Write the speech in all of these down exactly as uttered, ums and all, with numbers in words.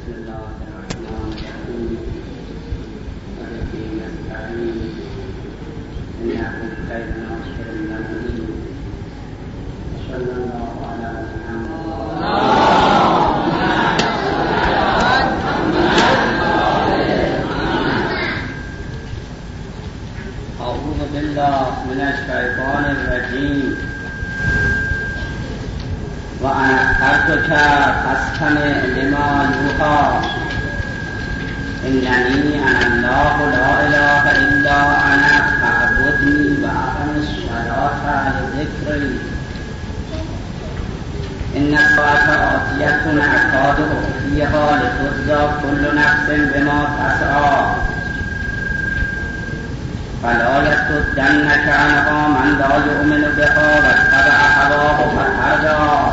بسم الله الرحمن الرحیم وبه نستعین إنه خير ناصر لنا صلى الله على محمد أعوذ بالله من الشيطان الرجيم وأنا اخترتك فاستمع لما يوحى إنني أنا الله لا إله إلا أنا فاعبدني وأقم الصلاة لذكري إن الساعة آتية أكاد أخفيها لتجزى كل نفس بما تسعى فلا يصدنك عنها من لا يؤمن بها واتبع هواه فتردى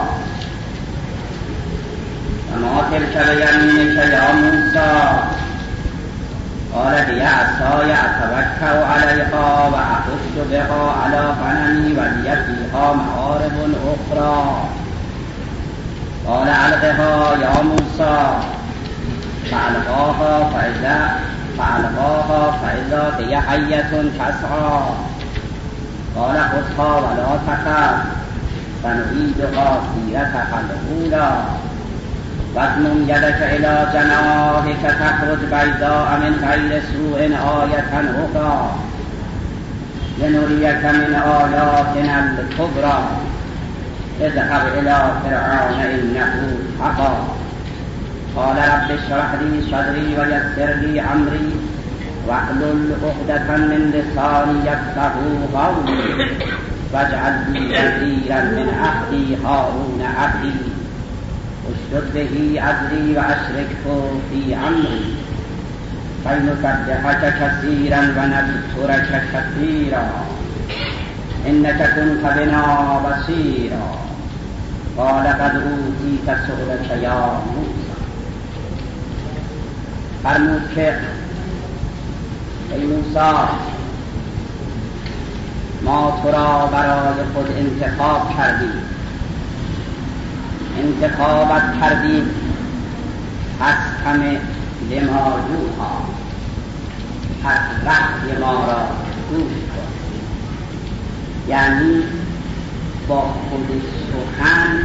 وما تلك بيمينك يا موسى قال هي عصاي أتوكل عليها وأحش بها على غنمي ولي فيها مآرب أخرى قال ألقها يا موسى فألقاها فإذا فألقاها فإذا هي حية تسعى قال خذها ولا تخف فنعيدها سيرتها الأولى واضمم يدك إلى جناحك تخرج بيضاء من غير سوء آية أخرى لنريك من آياتنا الكبرى اذهب إلى فرعون إنه طغى قال رب اشرح لي صدري ويسر لي أمري واحلل عقدة من لساني يفقهوا قولي واجعل لي وزيرا من أخي هارون أخي اشدد به أزري وأشركه في أمري كي نسبحك كثيرا ونذكرك كثيرا إنك كنت بنا بصيرا قال قد أوتيت سؤلك يا موسى فرمود که ای موسی ما تو را برای خود انتخاب کردیم انتخابت کردیم پس همه لما یوحی پس وحی ما را گوش کن یعنی با خود سخن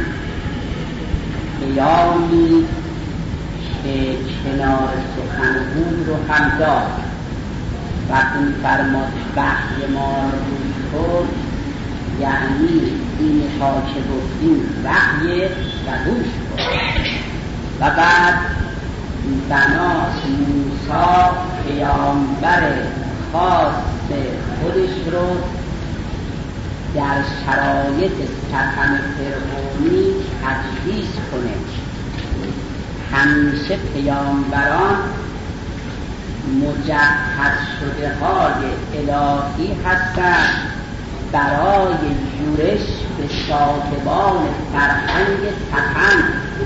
قیامی که کنار سخن بود رو هم داد وقتی فرماد وحی ما رو گوش کن یعنی این ها که گفتیم وحی و گوش کن و بعد بناس موسی پیامبر خاص خودش رو در شرایط سخن فرعونی تجهیز کنه. همیشه پیامبران مجهز شده های الهی هستند برای یورش به شاهدان فرهنگ سخن.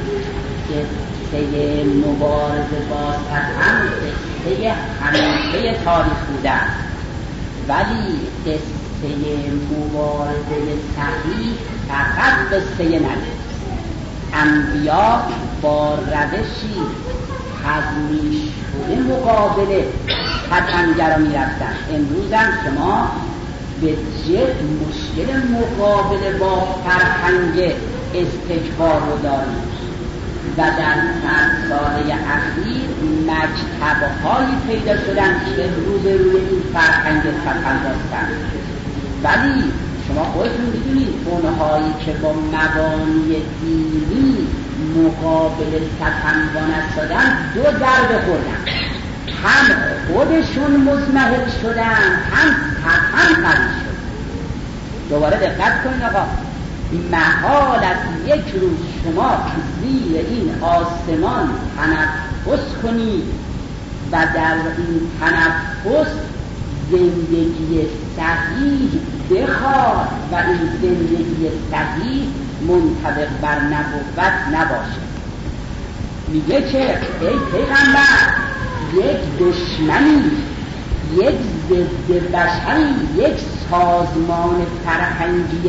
قصه مبارزه با سخن قصه همیشه تاریخ بوده ولی قصه مبارزه صحیح فقط قصه نبود. انبیا با روشی تضمین شده مقابل فتنگرا می رفتن. امروز هم شما به جد مشکل مقابله با فرهنگ استکبار رو دارید و در چند ساله اخیر مکتب‌هایی پیدا شدن که روز روی این فرهنگ سخن داشتن ولی شما خودتون میدونید اونهایی که با مبانی دینی مقابل سخن نشدن دو ضربه خوردن، هم خودشون مضمحل شدن هم سخن قوی شد. دوباره دقت کنید آقا، محال است یک روز شما زیر این آسمان تنفس کنید و در این تنفس زندگی صحیح بخواد و این زندگی صحیح منطبق بر نبوت نباشه. میگه که ای پیغمبر یک دشمنی، یک ضد بشری، یک سازمان فرهنگی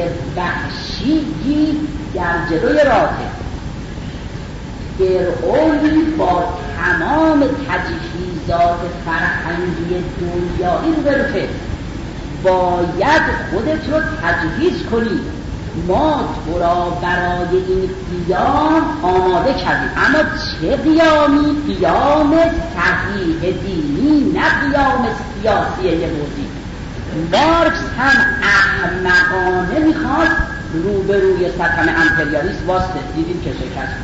وحشی در جلوی راهه. فرعونی با تمام تجهیزات فرهنگی دنیایی رو برفه باید خودت رو تجهیز کنی. ما تو را برای این قیام آماده کردیم، اما چه قیامی؟ قیام صحیح دینی، نه قیام سیاسی یه موضوعی. مارکس هم احمقانه میخواست روبروی ستم امپریالیسم واسطه، دیدیم که شکست.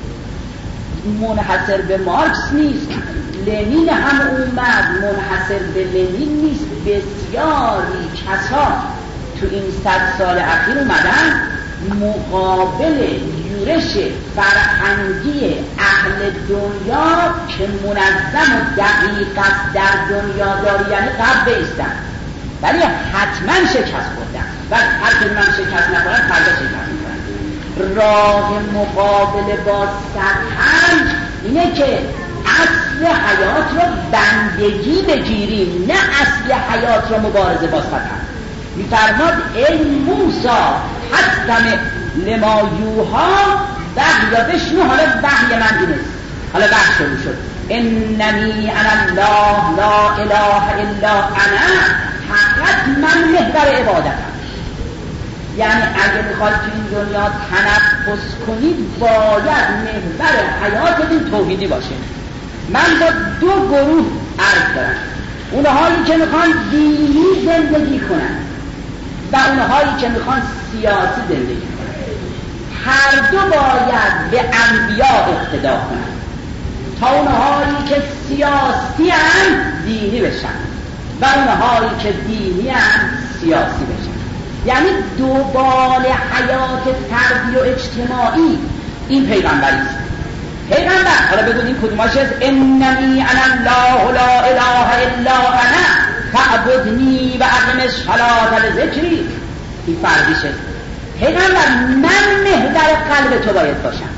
منحصر به مارکس نیست، لنین هم اومد، منحصر به لنین نیست. بسیاری کسان تو این صد سال اخیر اومدن مقابل یورش فرهنگی اهل دنیا که منظم و دقیق است در دنیا داری، یعنی قبل بیستن، ولی حتما شکست خوردن و هر که من شکست نخورن فردا شکست میکنن. راه مقابله با سطح اینه که اصل حیات رو بندگی بگیریم، نه اصل حیات رو مبارزه با سطح. میفرماد ای موسا حتم لما یوها وحی یا بشنو. حالا وحی من دونست، حالا وحی شروع شد. اننی انا الله لا اله الا انا، فقط من محور عبادتم. یعنی اگه میخواد تو این دنیا تنفس کنید باید محور حیاتتون توحیدی باشه. من با دو گروه عرض دارم، اونهایی که میخوان دینی زندگی کنن و اونهایی که میخوان سیاسی زندگی کنن. هر دو باید به انبیا اقتدا کنن تا اونهایی که سیاسی هم دینی بشن و اونهایی که دینی هم سیاسی بشن. یعنی دوبال حیات فردی و اجتماعی این پیغمبری است. پیغمبر حالا بگو این کدوماش است؟ اننی انا الله لا اله الا انا فاعبدنی و اقم الصلاة لذکری. این فردیشه. پیغمبر من محور قلب تو باید باشم،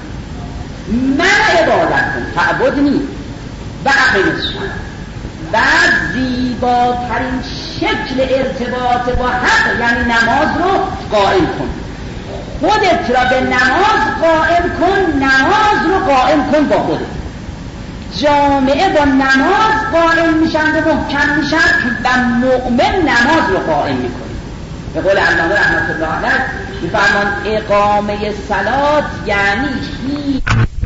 من عبادت کن، فاعبدنی و اقم الصلاة. بعد زیباترین شکل ارتباط با حق یعنی نماز رو قائم کن. خودت را به نماز قائم کن، نماز رو قائم کن با خودت. جامعه با نماز قائم میشن و محکم میشن و مؤمن نماز رو قائم میکنه. به قول علامه رحمت الله علیه میفرمان اقامه صلات یعنی هی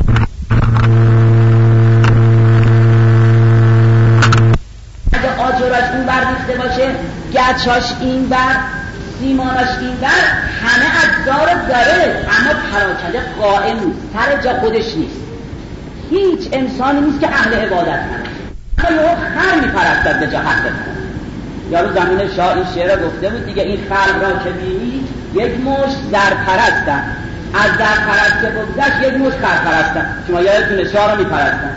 اگه آجراش این بر ریخته باشه، گچاش این بر، سیماناش این بر، همه اجزا رو داره اما پراکنده قائم نیست، سر جا خودش نیست. هیچ انسانی نیست که اهل عبادت کنه. اما یه خر میپرستد به جا حق بکنه. یارو زمین شاه این شعر رو گفته بود دیگه، این خلق را که بینی یک مشت در پرستن، از در پرست که بگذشت یک مشت خر پرستن. شما یادتونه شاه رو میپرستن.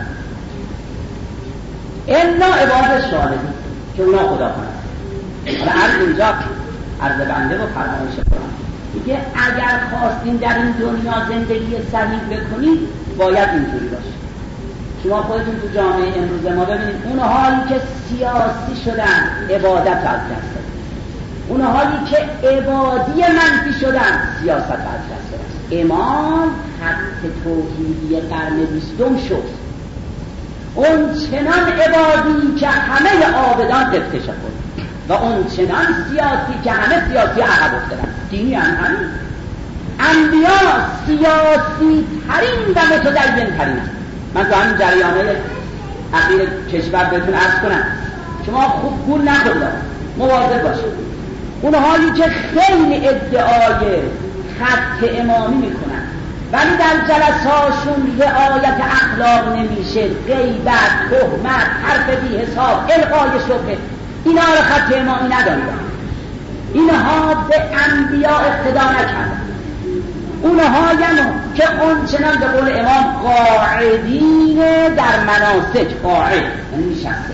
الا عباد صالحین که اونا خدا کنن. حالا عرض اینجا عرض بنده و فرمایش قرآن دیگه، اگر خواستین در این دنیا زندگی صحیح بکنید باید اینجوری باشه. شما خودتون تو جامعه امروز ما ببینید اونهایی که سیاسی شدن عبادت از دست دادن، اونهایی که عبادی منفی شدن سیاست از دست دادن. امام خط توحیدی قرن بیستم شد، اون چنان عبادی که همه عابدان قبطه شد و اون چنان سیاسی که همه سیاسی عقب افتادن. دینی هم همین. انبیا سیاسی ترین و متدین ترین. من تو همین جریانه اخیر کشور بهتون عرض کنم، شما خوب گول نخورید، مواظب باشید. اونهایی که خیلی ادعای خط امامی میکنن ولی در جلساشون رعایت اخلاق نمیشه، غیبت، تهمت، حرف بی حساب، القای شبهه، اینا رو خط امامی ندارن. اینها به انبیا اقتدا نکردن. اونها یعنی که اون چنان به قول امام قاعدین در مناسک، قاعد یعنی نشسته،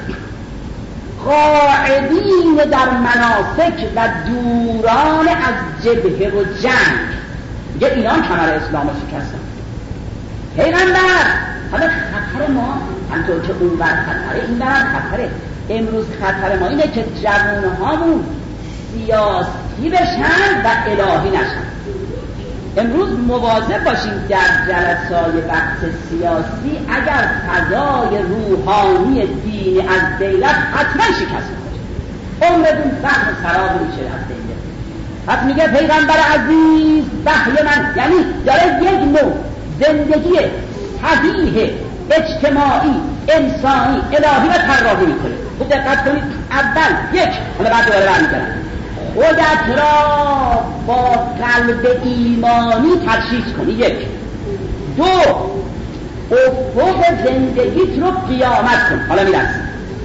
قاعدین در مناسک و دوران از جبهه و جنگ، یه اینا کمر اسلام شکستن. پیغمبر حالا خطر ما همطور که اون بر خطره این بر خطره. امروز خطر ما اینه که جوانهامون سیاسی بشن و الهی نشن. امروز مواظب باشیم در جلسای بحث سیاسی اگر فضای روحانی دینی از دولت حتما شکست باشه، عمرتون فهم سراب میشه از دولت. پس میگه پیغمبر عزیز وحی من، یعنی داره یک نوع زندگی صحیح اجتماعی انسانی الهی و طراحی میکنه. خب دقت کنید، اول یک، حالا بعد دوباره برمیگردم، خودت را با قلب ایمانی تجهیز کنی. یک. دو، افق زندگیت رو قیامت کن. حالا میرسیم.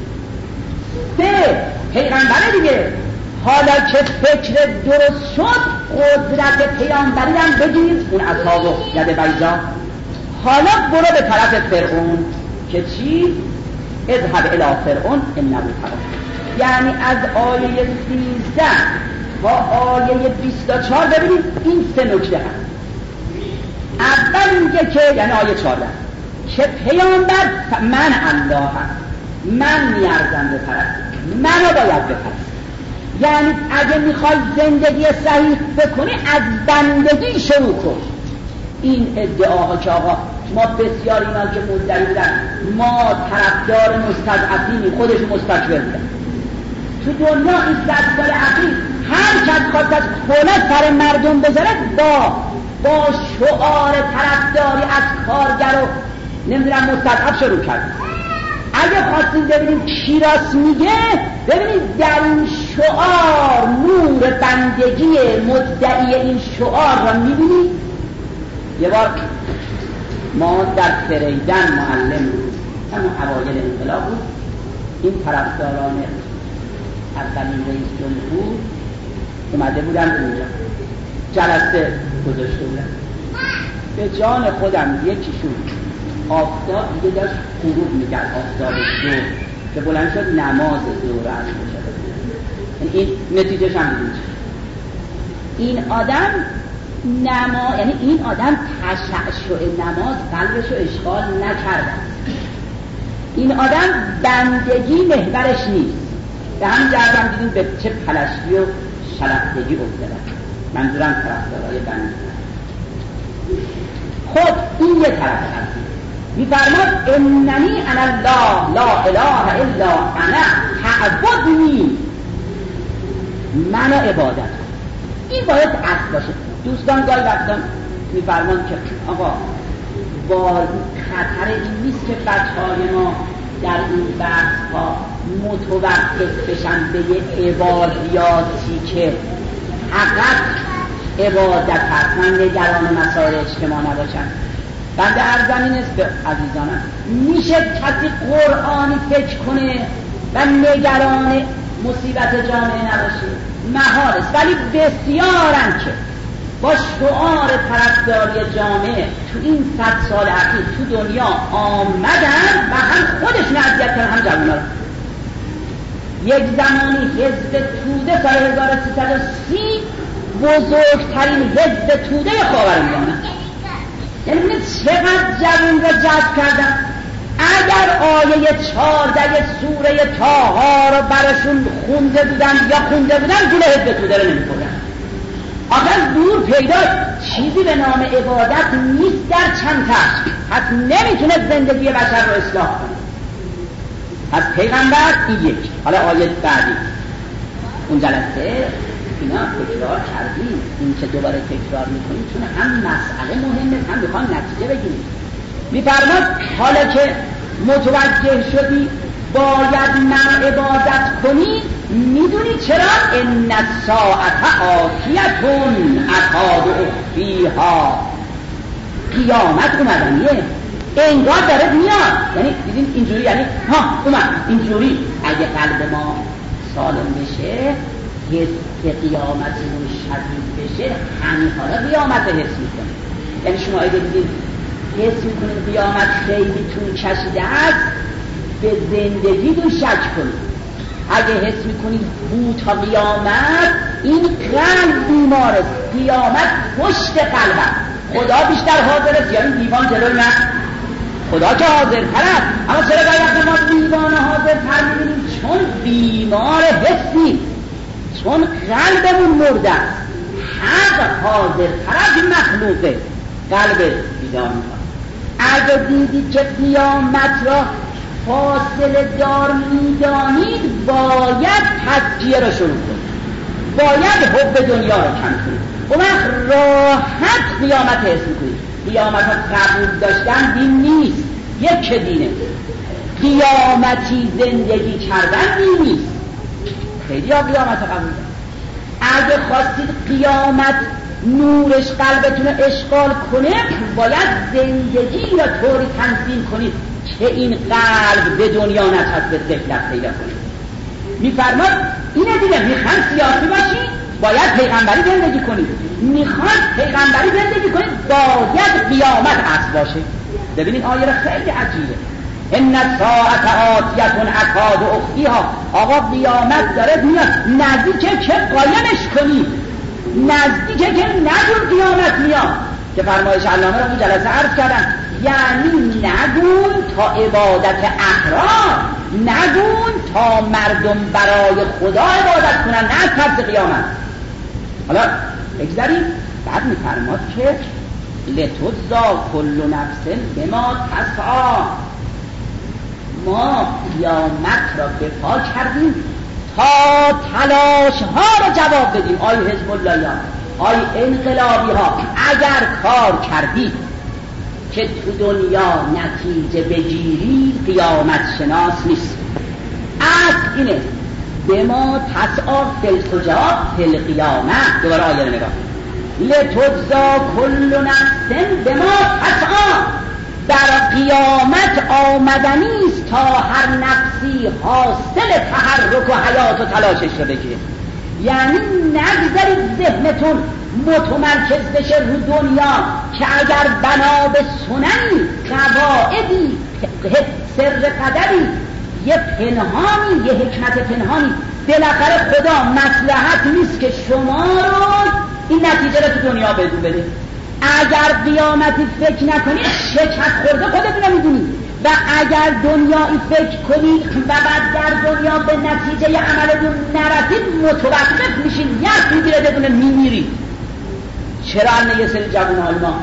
سه، پیغمبره دیگه، حالا که فکر درست شد قدرت پیامبری هم بگیر، اون اصحاب و ید بیضا. حالا برو به طرف فرعون که چی؟ اذهب الی فرعون انه طغی. یعنی از آیه سیزده تا آیه بیست و چهار ببینید این سه نکته هست. اول میگه که یعنی آیه چهارده که پیامبر من الله هست، من میارزم بپرست، منو باید بپرست. یعنی اگه میخوای زندگی صحیح بکنی از بندگی شروع کن. این ادعاها که آقا ما بسیار اینا که مدعی بودن ما طرفدار مستضعفینی، خودش مستکبر بودن. تو دنیا این صد سال اخیر هر کس خواست از خونه سر مردم بذاره با با شعار طرفداری از کارگر و نمیدونم مستضعف شروع کرد. اگه خواستیم ببینیم کی راست میگه، ببینید در این شعار نور بندگی مدعی این شعار را میبینید. یه بار ما در فریدن معلم بود، همون اوایل انقلاب بود، این طرفداران اولین رئیس جمهور اومده بودن اونجا جلسه گذاشته بودن. به جان خودم یکیشون آفتاب دیگه داشت غروب میکرد، آفتاب ظهر که بلند شد نماز ظهر از میشد. این نتیجهش هم دیدیم این آدم نما، یعنی این آدم تشعشع نماز قلبشو اشغال نکرده. این آدم بندگی محورش نیست. به همین جهت هم دیدیم به چه پلشتی و شلختگی افتادن. منظورم طرفدارای بندگی. خب این یه طرف هست. می‌فرماد اننی انا الله لا اله الا انا فاعبدنی، منو عبادت کن. این باید اصل باشه. دوستان گاهی وقتا می‌فرمان که آقا با خطر این نیست که بچه‌های ما در این بحث‌ها متوقف بشن به یه عبادیاتی که فقط عبادت هست، من نگران مسائل اجتماع نباشن. بنده عرضم این است به عزیزانم، میشه کسی قرآنی فکر کنه و نگران مصیبت جامعه نباشه؟ محال است. ولی بسیارن که با شعار طرفداری جامعه تو این صد سال اخیر تو دنیا آمدن و هم خودشون اذیت کردن هم جوونا رو. یک زمانی حزب توده سال هزار و سیصد و سی بزرگترین حزب توده خاورمیانه، یعنی ببینید چقدر جوان را جذب کردن. اگر آیه چهارده سوره طه را براشون خونده بودن یا خونده بودن جلو حزب توده رو نمی‌خوردن. آخر دور پیدا چیزی به نام عبادت نیست در چند تاش، پس نمیتونه زندگی بشر رو اصلاح کنه. پس پیغمبر این یک. حالا آیه بعدی اون جلسه اینا تکرار کردیم، این که دوباره تکرار میکنیم چون هم مسئله مهمه هم میخوان نتیجه بگیریم. میفرماد حالا که متوجه شدی باید من عبادت کنی، میدونی چرا؟ ان الساعة آتیتون اکاد اخفیها، قیامت اومدنیه، انگار داره میاد. یعنی دیدین اینجوری، یعنی ها اومد اینجوری. اگه قلب ما سالم بشه، حس قیامتمون شدید بشه، همین حالا قیامت حس میکنه. یعنی شما اگه دیدین حس میکنید قیامت خیلی طول کشیده است، به زندگی دو شک کنید. اگه حس میکنید بود تا قیامت، این قلب بیماره، قیامت پشت قلب است. خدا بیشتر حاضره یا این دیوان جلوی من؟ خدا که حاضر تر است، اما چرا باید ما دیوان حاضر تر میبینیم؟ چون بیمار حسی، چون قلبمون مرده است. حق حاضرتر از مخلوقه، قلب بیدار میکنه. اگر دیدید که قیامت را فاصله دار میدانید، باید تزکیه را شروع کنید، باید حب دنیا را کم کنید. اون وقت راحت قیامت حس میکنید. قیامت را قبول داشتن دین نیست، یک دینه. قیامتی زندگی کردن دین نیست. خیلی ها قیامت را قبول داشتن. اگه خواستید قیامت نورش قلبتون رو اشغال کنه، باید زندگی را طوری تنظیم کنید که این قلب به دنیا نچسبه، ذکرت پیدا کنید. میفرماد اینه دیگه، میخوان سیاسی باشید باید پیغمبری زندگی کنید، میخوان پیغمبری زندگی کنید باید قیامت اصل باشه. ببینید آیه را خیلی عجیبه. ان الساعة آتیة اکاد اخفیها. آقا قیامت داره میاد، نزدیکه که قایمش کنید، نزدیکه که نگون قیامت میاد. که فرمایش علامه را این جلسه عرض کردن، یعنی نگون تا عبادت احرار، نگون تا مردم برای خدا عبادت کنن، نه ترس قیامت. حالا بگذاریم. بعد میفرماد که لتجزا کل نفس بما تسعی. ما قیامت را به پا کردیم تا تلاش ها را جواب بدیم. آی حزب الله ها، آی انقلابی ها، اگر کار کردید که تو دنیا نتیجه بگیری، قیامت شناس نیست. اصل اینه به ما تسعا فلکجا فلقیامت. دوباره آیه رو نگاه لتجزا کل نفس به ما تسعا. در قیامت آمدنیست تا هر نفسی حاصل تحرک و حیات و تلاشش رو بگیره. یعنی نگذارید ذهنتون متمرکز بشه رو دنیا که اگر بنا به سننی، قواعدی، سر قدری، یه پنهانی، یه حکمت پنهانی، بالاخره خدا مصلحت نیست که شما رو این نتیجه رو تو دنیا بدون بده. اگر قیامتی فکر نکنید شکست خورده خودتون رو میدونید، و اگر دنیایی فکر کنید و بعد در دنیا به نتیجه عملتون نرسید، متوقف میشید، یه میگیره بدونه میمیرید. چرا الان یه سری جوان های ما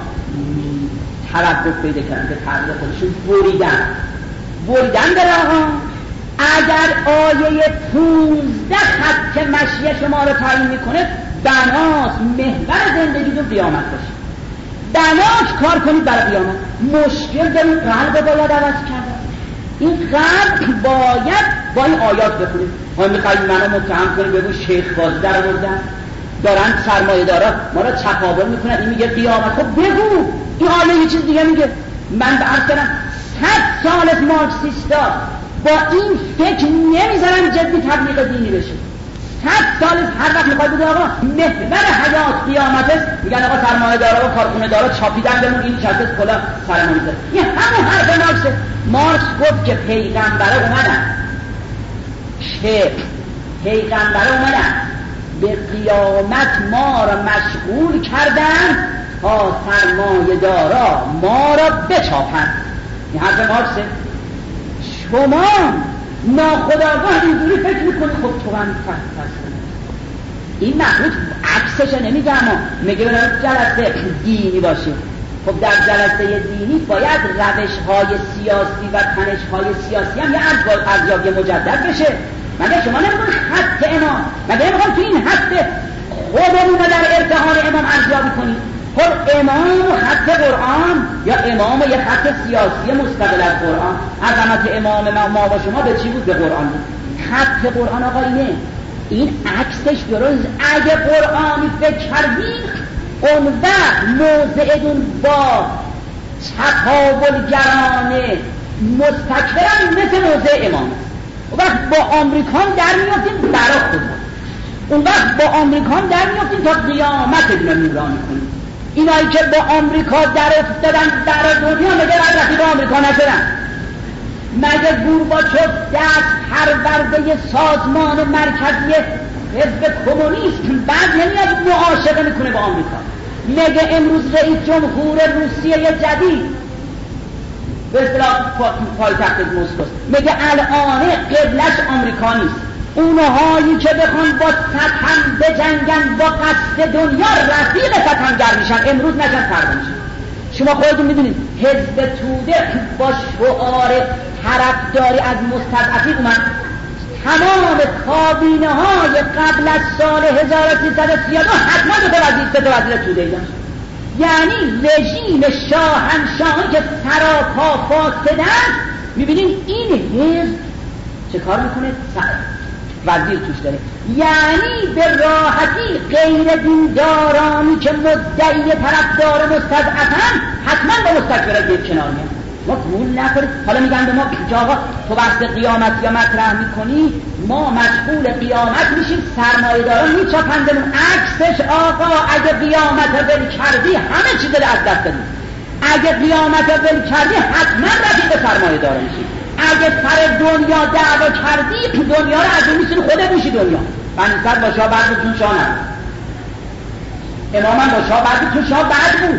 توقف پیدا کردن به تغییر خودشون بریدن بریدن بره. آقا اگر آیه پونزده خط مشی شما رو تعیین میکنه، بناست محور زندگیتون قیامت باشه، بناش کار کنید برای قیامت. مشکل داریم، قلب باید عوض کردن. این قلب باید با این آیات بخونید. ما میخواییم منو متهم کنید بگو شیخ بازی در آوردن، دارن سرمایه دارا ما را چپاول میکنن، این میگه قیامت. خب بگو این آیه یه چیز دیگه میگه. من به عرض کردم صد سال از مارکسیستا با این فکر نمیذارن جدی تبلیغ دینی بشه. صد سال هر وقت میخواد بگه آقا محور حیات قیامت است، میگن آقا سرمایه دارا و کارخونه دارا چاپیدن بمون این شخص کلا سرمایه داره. این همون حرف مارکس. مارکس گفت که پیغمبره اومدن که پیغمبره اومدن به قیامت ما را مشغول کردن تا سرمایه دارا ما را بچاپن. این حرف مارکسه. شما ناخودآگاه اینجوری فکر میکنی خب تو هم پس این مخلوق عکسش نمیگه، اما میگه جلسه دینی باشه. خب در جلسه دینی باید روش های سیاسی و تنش های سیاسی هم یه ارزیابی مجدد بشه. مگه شما نمیگون خط امام؟ مگه نمیگون تو این خط خودمون در ارتحال امام ارزیابی کنید؟ خب امام و خط قرآن یا امام و یه خط سیاسی مستقل از قرآن؟ عظمت امام ما و شما به چی بود؟ به قرآن بود. خط قرآن آقا اینه، این عکسش درست. اگه قرآنی فکر کردین اون وقت موضعتون با تقابلگرانه مستکبرن مثل موضع امام. اون وقت با آمریکان در میافتیم برای خدا، اون وقت با آمریکان در میافتیم تا قیامت دونه نورانی کنیم. اینایی که با آمریکا در افتادن در دنیا مگه بعد رفتی با آمریکا نشدن؟ مگه گورباچوف دست پرورده سازمان مرکزی حزب کمونیست بعد نمیاد معاشقه میکنه با آمریکا؟ مگه امروز رئیس جمهور روسیه جدید به اصطلاح پایتخت مسکو، مگه الان قبلش آمریکا نیست؟ اونهایی که بخوان با ستم بجنگن با قصد دنیا رفیق ستمگر میشن، امروز نشن فردا میشن. شما خودتون میدونید حزب توده با شعار طرفداری از مستضعفین اومد، تمام کابینه های قبل از سال هزار و سیصد و سی و دو حتما دو تا وزیر سه تا وزیر توده ای داشت. یعنی رژیم شاهنشاهی که سراپا فاسدن، میبینیم این حزب چه کار میکنه؟ وزیر توش داره. یعنی به راحتی غیر دیندارانی که مدعی طرفدار مستضعفن حتما با مستکبران یک کنار میان. ما قبول نکنید. حالا میگن به ما که آقا تو بحث قیامت یا مطرح میکنی، ما مشغول قیامت میشیم، سرمایه‌داران میچاپندمون عکسش. آقا اگه قیامت ول کردی همه چیز از دست دادی. اگه قیامت ول کردی حتما رفیق سرمایه‌داران میشی. اگه سر دنیا دعوا کردی دنیا رو از اون میسونی خودت میشی دنیا. من سر با شاه بعد چون شاه نبود، امامم با شاه بعد چون شاه بعد بود،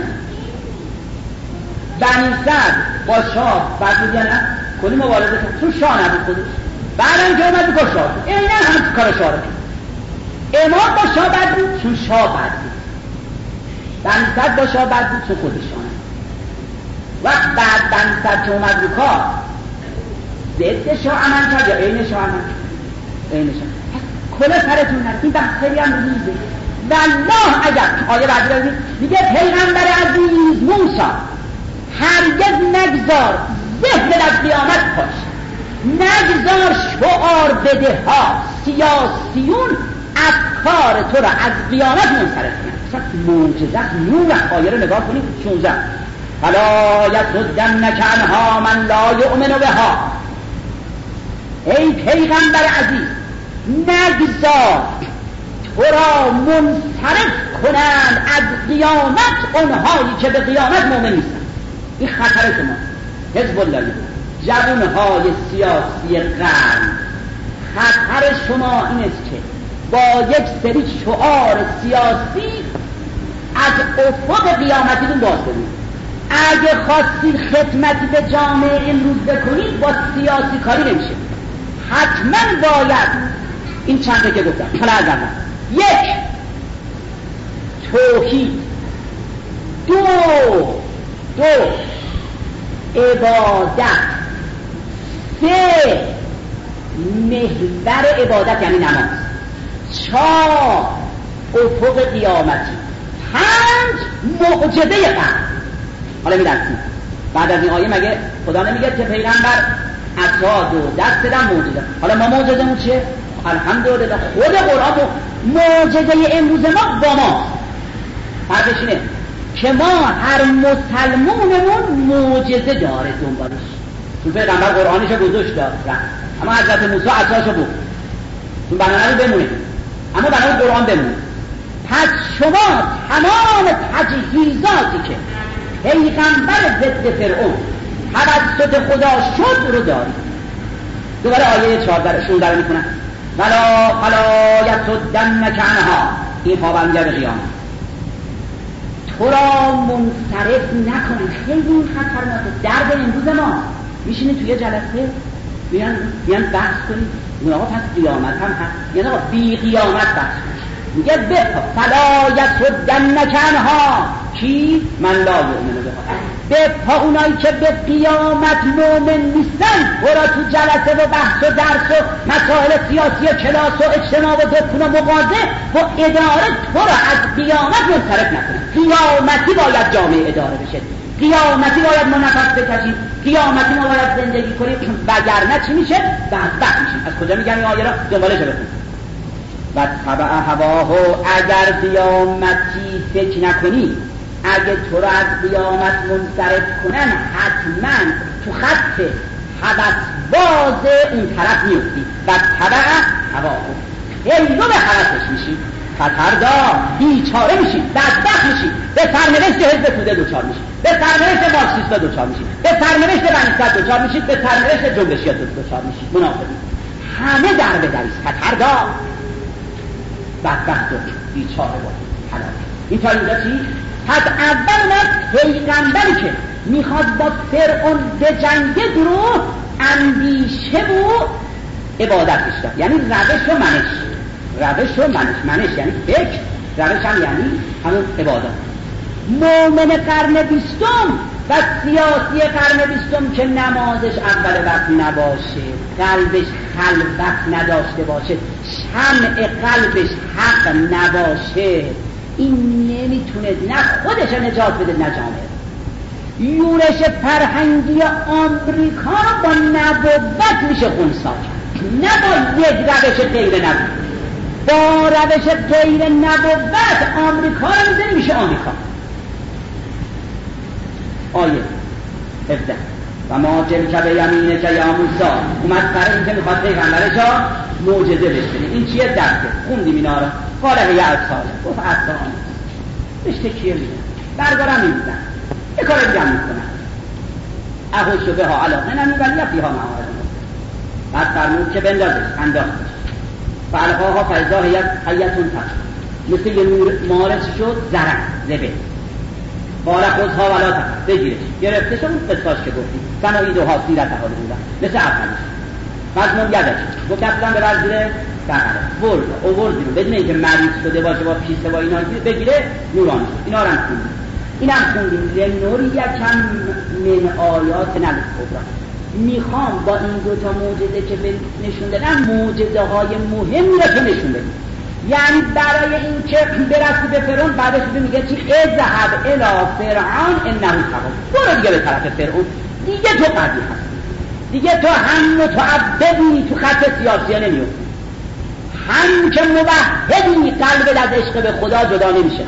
بنی صدر با شاه بعد بود یا نه؟ کلی مبارزه کرد چون شاه نبود خودش، بعدم که اومد بکن شاه بود. این نه همه کار شاه رو کرد. امام با شاه بعد بود چون شاه بعد بود، بنی صدر با شاه بعد بود چون خودش شاه نبود. وقت بعد بنی صدر که اومد رو کار ضد شاه عمل کرد یا عین شاه عمل کرد؟ عین شاه. کلا سرتون نرد. این بحث خیلی هم ریزه. والله اگر آیه بعدی رو میگه پیغمبر عزیز موسی هرگز نگذار ذهن از قیامت پاش، نگذار شعار بده ها سیاسیون افکار تو را از قیامت منصرف کنن. معجزه نور آیه رو نگاه کنید. شانزده فلا یصدنک عنها من لا یؤمن بها. ای پیغمبر عزیز نگذار تو را منصرف کنند از قیامت اونهایی که به قیامت مؤمن نیستن. این خطر شما حزب الله، جوانهای سیاسی قرن، خطر شما این است که با یک سری شعار سیاسی از افق قیامتیتون باز کنید. اگه خواستید خدمتی به جامعه امروز بکنید با سیاسی کاری نمیشه. حتما باید این چند تا که گفتم حالا از اول یک توحید، دو دو عبادت، سه محور عبادت یعنی نماز، چهار افق قیامتی، پنج معجزه قرن. حالا میدرسیم بعد از این آیه مگه خدا نمیگه که پیغمبر عصا دو دست دادن معجزه؟ حالا ما معجزه‌مون چیه؟ الحمدلله خود قرآن معجزه امروز ما با ما فرقش اینه که ما هر مسلمونمون معجزه داره دنبالش. چون پیغمبر قرآنشو گذاشت داد، اما حضرت موسی عصاشو بود چون بنابراین بمونه، اما بنابراین قرآن بمونه. پس شما تمام تجهیزاتی که پیغمبر ضد فرعون توسط خدا شد رو داری. دوباره آیه چهارده شونزده رو میکنن ولا فلا یصدنک عنها. این پابندی به قیامت تو را منصرف نکنن. خیلی خطرناکه. درد امروز ما میشینید توی جلسه میان میان بحث کنید اون آقا پس قیامت هم هست، یعنی آقا بی قیامت بحث کنید. میگه بپا فلا یصدنک عنها کی؟ من لا یؤمن بها. بپا اونایی که به قیامت مؤمن نیستن برا تو جلسه و بحث و درس و مسائل سیاسی و کلاس و اجتماع و دکون و مغازه و اداره تو را از قیامت منصرف نکنه. قیامتی باید جامعه اداره بشه، قیامتی باید ما نفس بکشیم، قیامتی ما باید زندگی کنیم، وگرنه چی میشه؟ بدبخت میشیم. از کجا میگم این آیه را؟ دنبالش بخونید. و تبع هواه، اگر قیامتی فکر نکنی، اگه تو را از قیامت منصرف کنن حتما تو خط هوس باز اون طرف میفتی و تبع هواه خیلی به هوسش میشی، خطردار، بیچاره میشی، بدبخت میشی، به سرنوشت حزب توده دوچار میشی، به سرنوشت مارکسیستا دوچار میشی، به سرنوشت بنی صدر دوچار میشی، به سرنوشت جنبشیات دوچار میشی. منافقی همه در به دریست. خطردار، بدبخت و بیچاره و هلاک. این تا اینجا چی؟ پس اول ما پیغمبری که میخواد با فرعون به جنگ درو اندیشه و عبادتش داد، یعنی روش و منش. روش و منش، منش یعنی فکر، روش هم یعنی همون عبادت. مومن قرن بیستم و سیاسی قرن بیستم که نمازش اول وقت نباشه، قلبش خلوت نداشته باشه، شمع قلبش حق نباشه، این نمیتونه نه خودش نجات بده نه جامعه. یورش فرهنگی آمریکا رو با نبوت میشه خونسا کرد، نه با یک روش غیر نبوت. با روش غیر نبوت آمریکا رو میزنی میشه آمریکا. آیه هفده و ما تلک بیمینک یا موسی، اومد برای اینکه میخواد پیغمبرش ها معجزه بشه. این چیه؟ دسته. خوندیم اینا رو. قال هی عصای، گفت عصا رشته کیه میدن، برگارم میدن، یه کار دیگه هم میکنن. احوشو به ها علاقه نمی ولی یفیها معارض. بعد فرمود که بندازش، انداختش. فالقاها فاذا هی حیتون تک، مثل یه نور مارس شد، زرن زبه. قال خذها ولا تخف، بگیرش. گرفتش اون قصاش که گفتیم، سنعیدها سیرتها بودن مثل اولش. مضمون یادش گفت دستم ببر زیر بغله، برد اوورد رو بدون اینکه مریض شده باشه با پیسه با اینا بگیره نورانی. اینا رو هم خوندیم. این هم خوندیم لنوری یکم من آیات نلکبرا. میخوام با این دوتا معجزه که نشون دادم معجزه های مهمی رو که نشون بدیم. یعنی برای این که برسی به فرعون بعدش میگه چی؟ اذهب الی فرعون انه طغی، برو دیگه به طرف فرعون، دیگه تو قضیه هست، دیگه تو هم متعبدی تو خط سیاسی نمیفتی، هم که موحدی قلبت از عشق به خدا جدا نمیشه،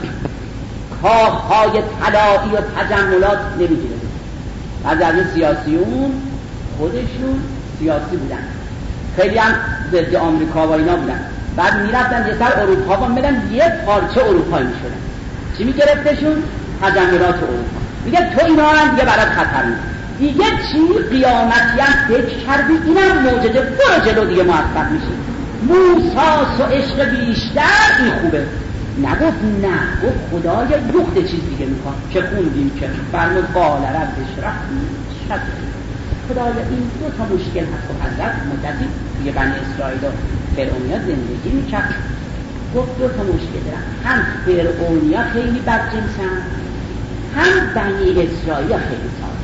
کاخهای طلایی و تجملات نمیگیره. بعضی از این سیاسیون خودشون سیاسی بودن، خیلی هم ضد آمریکا و اینا بودن، بعد میرفتن یه سر اروپا با میدن یه پارچه اروپایی میشدن. چی میگرفتشون؟ تجملات اروپا. میگه تو اینا هم دیگه برات خطر نیست، دیگه چی؟ قیامتی هم فکر کردی اینم موجوده، برو جلو دیگه موفق میشی. موساس و عشق بیشتر این خوبه. نگفت نه، گفت خدای یخت چیز دیگه میخواد که خوندیم که فرمود قال رب اشرح لی صدری. خدایا این دو تا مشکل هست و حضرت مدتی توی بنی اسرائیل و فرعونیا زندگی میکرد. گفت دو تا مشکل دارم، هم فرعونیا خیلی بدجنسن، هم بنی اسرائیل خیلی ساده.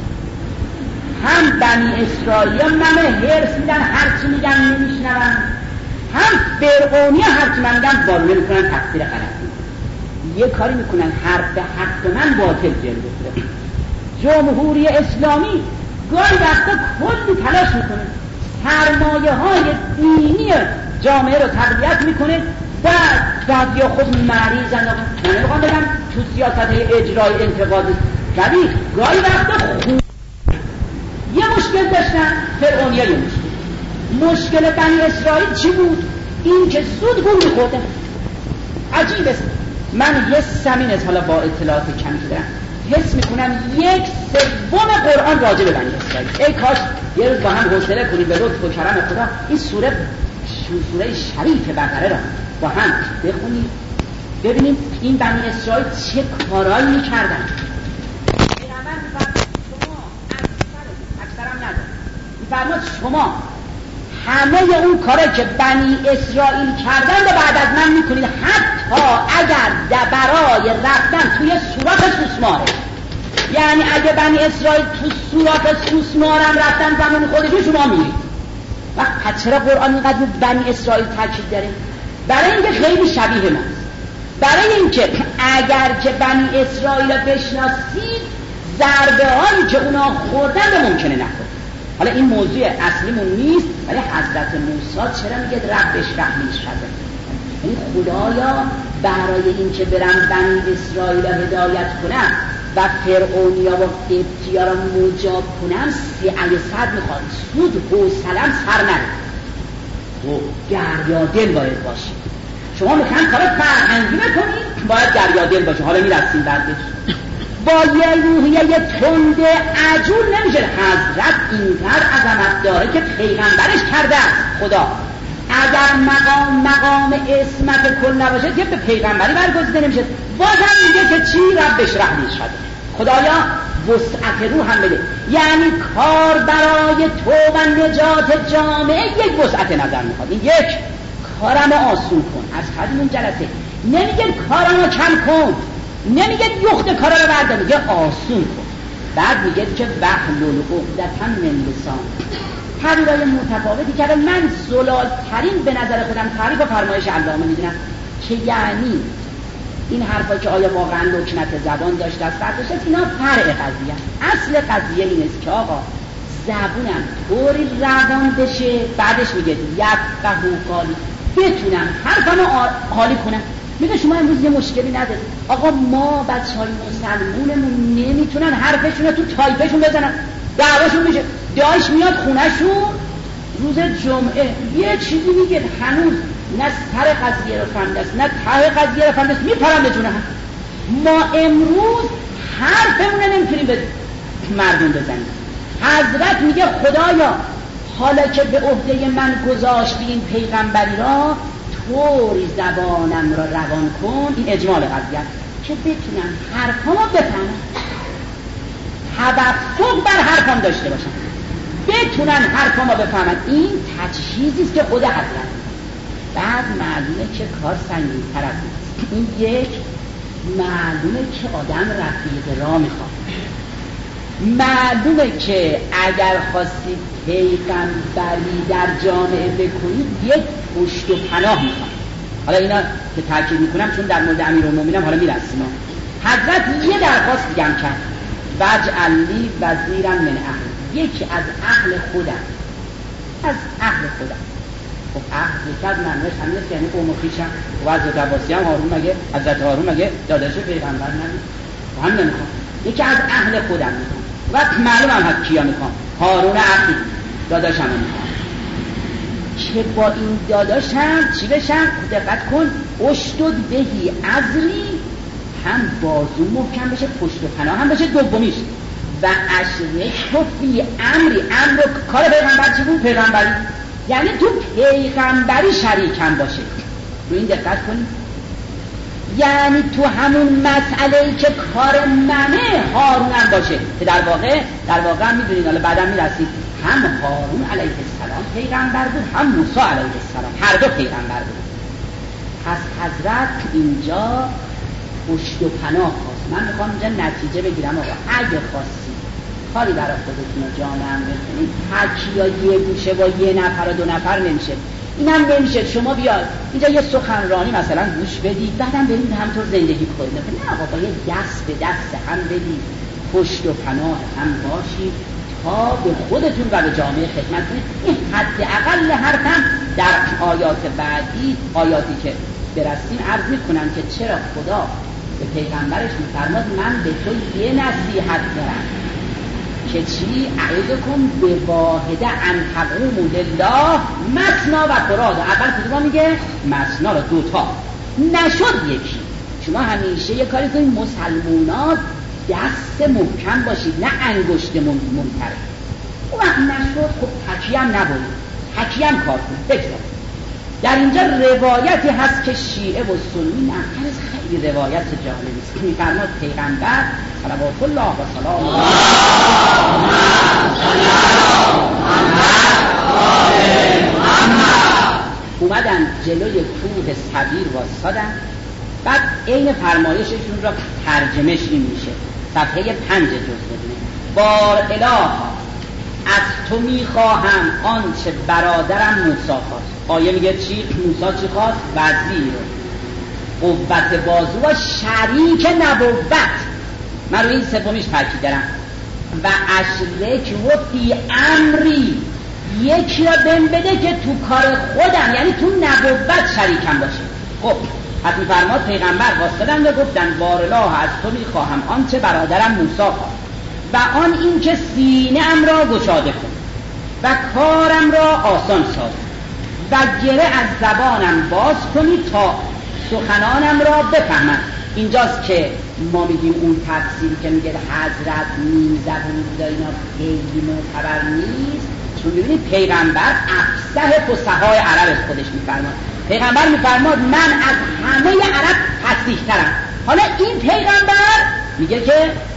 هم بنی اسرائیل منو هرس میدن، هرچی میگن نمیشنون، هم فرعونیا هرچی من میگن بارونه میکنن تقصیر غلطی. یه کاری میکنن حرف حق من باطل جلوه بگیره. جمهوری اسلامی گاهی وقتا کلی تلاش میکنه سرمایه های دینی جامعه رو تقویت میکنه، بعد بعد یا خود مریضن. من نمیخوام بگم تو سیاست اجرای انتقادی، ولی گاهی وقتا خوب یه مشکل داشتن فرعونیا. یه مشکل مشکل بنی اسرائیل چی بود؟ این که سود گول میخورده. عجیب است. من یه سمین از حالا با اطلاعات کمی که دارم حس میکنم یک سوم قرآن راجع به بنی اسرائیل. ای کاش یه روز با هم حوصله کنیم به لطف و کرم خدا این سوره سوره شریف بقره را با هم بخونیم ببینیم این بنی اسرائیل چه کارایی میکردن. پیغمبر میفرماد شما اکثرم ندارم، میفرماد شما همه اون کارایی که بنی اسرائیل کردن و بعد از من میکنید، حتی اگر برای رفتن توی سوراخ سوسماره. یعنی اگه بنی اسرائیل تو سوراخ سوسمارم رفتن زمان خودشون شما میرید. وقت پس چرا قرآن اینقدر بنی اسرائیل تاکید داره؟ برای اینکه خیلی شبیه ماست، برای اینکه اگر که بنی اسرائیل بشناسید ضربه هایی که اونا خوردن رو ممکنه نکنه. حالا این موضوع اصلیمون نیست، ولی حضرت موسی چرا میگه رب اشرح لی صدری؟ یعنی خدایا برای این که برم بنی اسرائیل هدایت کنم و فرعونیا و قبطیا را مجاب کنم سعی صد میخواد، سود حوصله‌ام سر نره و گریادل باید باشی. شما میخواین کار فرهنگی بکنید باید گریادل باشه. حالا میرسیم بعدش با یه روحیه یه تند عجول نمیشه. حضرت اینقدر عظمت داره که پیغمبرش کرده خدا. اگر مقام مقام اسمت کل نباشه که به پیغمبری برگزیده نمیشه. بازم میگه که چی؟ رب اشرح لی صدری. خدایا وسعت رو هم بده. یعنی کار برای تو و نجات جامعه یک وسعت نظر میخواد. این یک، کارم رو آسون کن. از همین جلسه نمیگه کارم رو کم کن، نمیگه یخت کارا رو بردار، میگه آسون کن. بعد میگه که واحلل عقدة من لسان. تعبیرای متفاوتی کرده. من زلال ترین به نظر خودم تعریف و فرمایش علامه میدونم که یعنی این حرفا که آیا واقعا لکنت زبان داشته است برداشت است، اینا فرع قضیه. اصل قضیه این است که آقا زبونم طوری روان بشه، بعدش میگه یفقهوا قولی، بتونم حرفمو حالی کنم. میگه شما امروز یه مشکلی ندارید آقا، ما بچهای مسلمونمون نمیتونن حرفشون رو تو تایپشون بزنن، دعواشون میشه، داعش میاد خونهشون روز جمعه یه چیزی میگه، هنوز نه سر قضیه رو فهمیده است نه ته قضیه رو فهمیده است، میپرن به جونه هم. ما امروز حرفمون رو نمیتونیم به مردم بزنیم. حضرت میگه خدایا حالا که به عهده من گذاشتی این پیغمبری را، طوری زبانم را روان کن، این اجمال قضیه که بتونم حرفامو بفهمم، توفق بر حرفام داشته باشم، بتونن حرفامو بفهمن. این تجهیزی است که خود حضرت. بعد معلومه که کار سنگین‌تر از این. این یک، معلومه که آدم رفیق راه میخواد. معلومه که اگر خواستید پیغمبری در جامعه بکنید یک پشت و پناه میخواد. حالا اینا که تاکید میکنم چون در مورد امیرالمومنین حالا میرسیم. حضرت یه درخواست دیگه هم کرد، واجعل لی وزیرا من اهلی، یکی از اهل خودم، از اهل خودم. خب اهل یکی از معنیش همین است، یعنی قوم و خویشم. و حضرت عباسی هم هارون مگه حضرت هارون مگه داداش پیغمبر نبود؟ هم نمیخوام، یکی از اهل خودم میخوام. و معلوم هم هست کیا میخوام، هارون اخی داداشم میخوام که با این داداشم چی بشم؟ دقت کن، اشتد بهی ازری، هم بازو محکم بشه، پشت و پناه هم بشه. دومیش و اشرک تو فی امری، امر کار پیغمبر چی بود؟ پیغمبری، یعنی تو پیغمبری شریکم باشه. رو این دقت کنید، یعنی تو همون مسئله‌ای که کار منه هارونم باشه، که در واقع در واقع هم میدونید، حالا بعدم میرسید، هم هارون علیه السلام پیغمبر بود، هم موسی علیه السلام، هر دو پیغمبر بود. پس حضرت اینجا پشت و پناه خواست. من میخوام اینجا نتیجه بگیرم آقا، اگه خواستی کاری برای خودتون و جامعه بکنید، تکی یا یه گوشه با یه نفر و دو نفر نمیشه. اینم نمیشه شما بیاد اینجا یه سخنرانی مثلا گوش بدید، بعدم برید همطور زندگی کنید. نه آقا، با یه دست به دست هم بدید، پشت و پناه هم باشید تا به خودتون و به جامعه خدمت کنید. این حد اقل حرفم در آیات بعدی، آیاتی که برسیم عرض میکنم که چرا خدا به پیغمبرش میفرماد من به تو یه نصیحت دارم که چی؟ اعظکم به واحده ان تقوموا لله مثنا و فرادا. اول کدوم میگه؟ مثنا رو دوتا، نشد یکی. شما همیشه یه کاری کنید مسلمونا دست محکم باشید، نه انگشت منطرف. اون وقت نشد خب تکی هم نبایید، تکی هم کار کنید. بگذارید در اینجا روایتی هست که شیعه و سنی نقل، خیلی روایت جالبی است که می‌فرماد پیغمبر صلوات الله و سلام اومدن جلوی کوه صبیر واسادن. بعد عین فرمایششون را ترجمهش این میشه، صفحه پنج جز بدونه: بار اله از تو میخواهم آنچه برادرم موسی خواست. آیه میگه چی؟ موسی چی خواست؟ وزیر، قوت بازو و شریک نبوت. من روی این سومیش تاکید دارم. و اشرک و فی امری، یکی را بهم بده که تو کار خودم، یعنی تو نبوت شریکم باشه. خب پس میفرماد پیغمبر واسطدن و گفتن بار الله از تو میخواهم آنچه برادرم موسی خواست و آن این که سینه ام را گشاده کن و کارم را آسان ساز و گره از زبانم باز کنی تا سخنانم را بفهمم. اینجاست که ما میگیم اون تفسیری که میگه حضرت نیم زبون بوده اینا خیلی معتبر نیست، چون میبینید پیغمبر افصح فصحای عرب خودش میفرماد. پیغمبر میفرماد من از همه عرب فصیح ترم. حالا این پیغمبر میگه که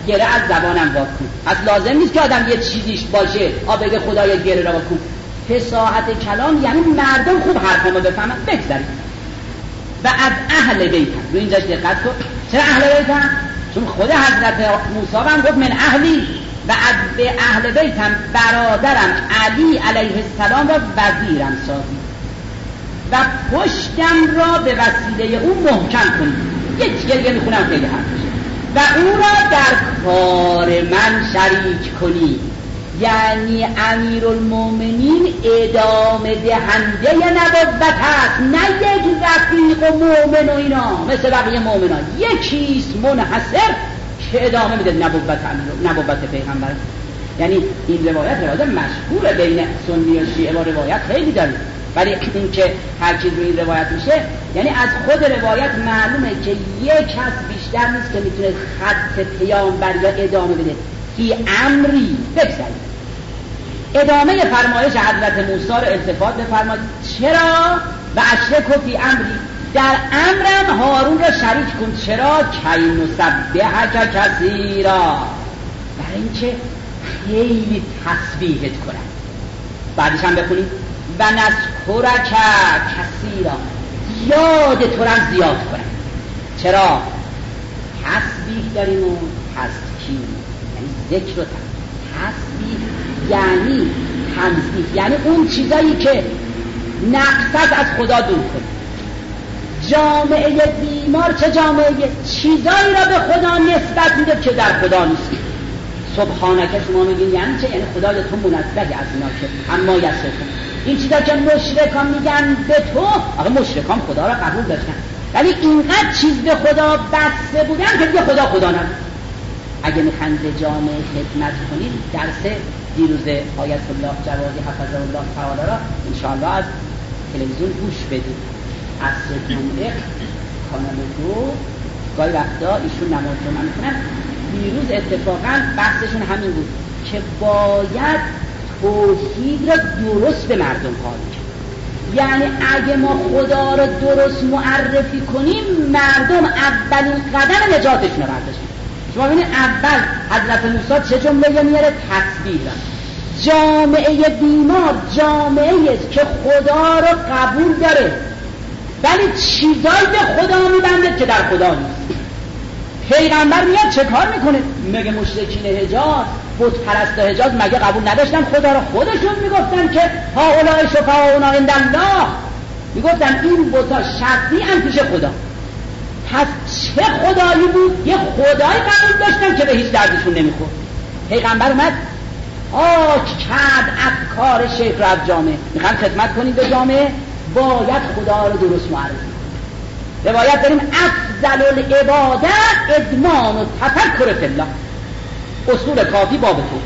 گره از زبانم واکن. پس لازم نیست که آدم یه چیزیش باشه آ بگه خدایا گره را واکن. فصاحت کلام یعنی مردم خوب حرفامو بفهمن. بگذاریم و از اهل بیتم، رو اینجاش دقت کن. چرا اهل بیتم؟ چون خود حضرت موسی هم گفت من اهلی و از به اهل بیتم برادرم علی علیه السلام را وزیرم سازی و پشتم را به وسیله او محکم کنید. یک جلگه میخونم خیلی حرفش. و او را در کار من شریک کنید، یعنی امیرالمومنین ادامه دهنده نبوت هست، نه یک رفیق و مومن و اینا مثل بقیه مومنان، یکیست منحصر که ادامه میده نبوت نبوت پیغمبر. یعنی این روایت روایت مشهور بین سنی و شیعه و روایت خیلی داریم، ولی این که هر چیز رو این روایت میشه یعنی از خود روایت معلومه که یک کس بیشتر نیست که میتونه خط پیامبر یا ادامه بده. فی امری بگذارید ادامه فرمایش حضرت موسی رو التفات بفرمایید. چرا؟ و اشرک فی امری، در امرم هارون را شریک کن. چرا؟ کی نسبحک کثیرا، برای اینکه خیلی تسبیحت کنن. بعدش هم بخونید و نذکرک کثیرا، یاد تو را زیاد کنن. چرا؟ تسبیح داریم و تذکیر، یعنی ذکر و تسبیح یعنی تنزیه، یعنی اون چیزایی که نقصت از خدا دور کنه. جامعه بیمار چه جامعه؟ چیزایی را به خدا نسبت میده که در خدا نیست. سبحانک شما میگین یعنی چه؟ یعنی خدای تو منزهی از اینا که اما یصفون. این چیزا که مشرکان میگن به تو، آقا مشرکان خدا را قبول داشتن ولی اینقدر چیز به خدا بسته بودن که دیگه خدا خدا نبود. اگه میخواین به جامعه خدمت کنید درس دیروز آیت الله جوادی حفظه الله تعالی را انشاءالله از تلویزیون گوش بدید. عصر جمعه کانال دو گاهی وقتا ایشون نماز جمعه میکنن. دیروز اتفاقا بحثشون همین بود که باید توحید را درست به مردم حال کرد. یعنی اگه ما خدا را درست معرفی کنیم مردم اولین قدم نجاتشون رو برداشتن. شما ببینید اول حضرت موسی چه جمله میاره؟ تسبیح را. جامعه بیمار جامعه است که خدا را قبول داره ولی چیزایی به خدا میبنده که در خدا نیست. پیغمبر میاد چه کار میکنه؟ مگه مشرکین حجاز بت پرست حجاز مگه قبول نداشتن خدا را؟ خودشون میگفتن که هؤلاء شفعاؤنا عند الله، میگفتن این بتا شرطی ان پیش خدا. پس چه خدایی بود؟ یه خدایی قبول داشتن که به هیچ دردشون نمیخورد. پیغمبر اومد آک کرد افکار شیخ را از جامعه. میخوان خدمت کنید به جامعه باید خدا رو درست معرفی. روایت داریم افضل العباده ادمان و تفکر فی الله. اصول کافی باب تو.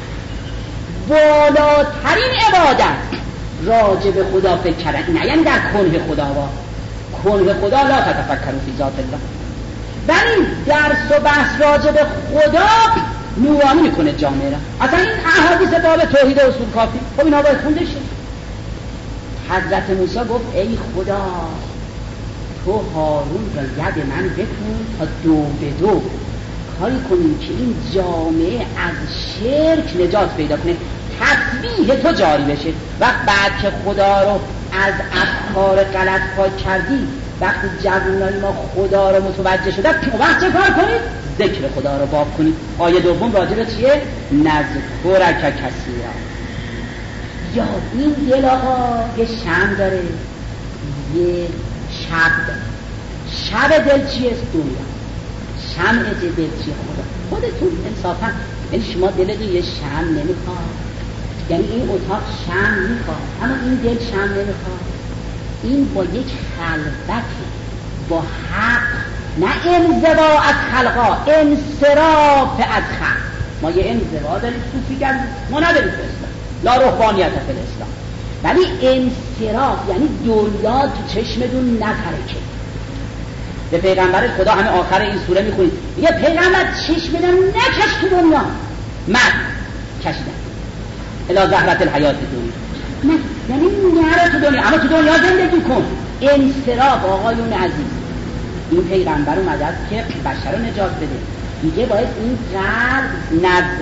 بالاترین عبادت راجع به خدا فکر کردن، نه یعنی در کنه خدا با کنه خدا لا تتفکروا فی ذات الله، ولی درس و بحث راجع به خدا نورانی میکنه جامعه را. اصلا این احادیث باب توحید اصول کافی خب اینا باید خونده شه. حضرت موسی گفت ای خدا تو هارون را ید من بکن تا دو به دو کاری کنیم که این جامعه از شرک نجات پیدا کنه، تسبیح تو جاری بشه. وقت بعد که خدا رو از افکار غلط پاک کردی، وقتی جوانای ما خدا رو متوجه شدن وقت چه کار کنید؟ ذکر خدا رو باب کنید. آیه دوم راجع به چیه؟ نذکرک کثیرا. یا این دل آقا یه شم داره یه شب داره. شب دل چیه؟ دنیا. شمع دل چیه؟ خدا. خودتون انصافا یعنی شما دلتون یه شم نمیخواد، یعنی این اتاق شم میخواد اما این دل شم نمیخواد. این با یک خلوتی با حق، نه انزوا از خلقا، انصراف از خلق. ما یه انزوا داریم صوفی گرد ما نداریم تو اسلام، لا روحانیت فی الاسلام، ولی انصراف یعنی دنیا تو چشمتون نترکه. به پیغمبر خدا همه آخر این سوره میخونید میگه پیغمبر چشمتون نکش تو دنیا. من کشیدم الی زهرة الحیات دنیا، نه یعنی نره تو دنیا اما تو دنیا زندگی کن. انصراف آقایون عزیز، این پیغمبر اومده است که بشر رو نجات بده. دیگه باید این قلب نزد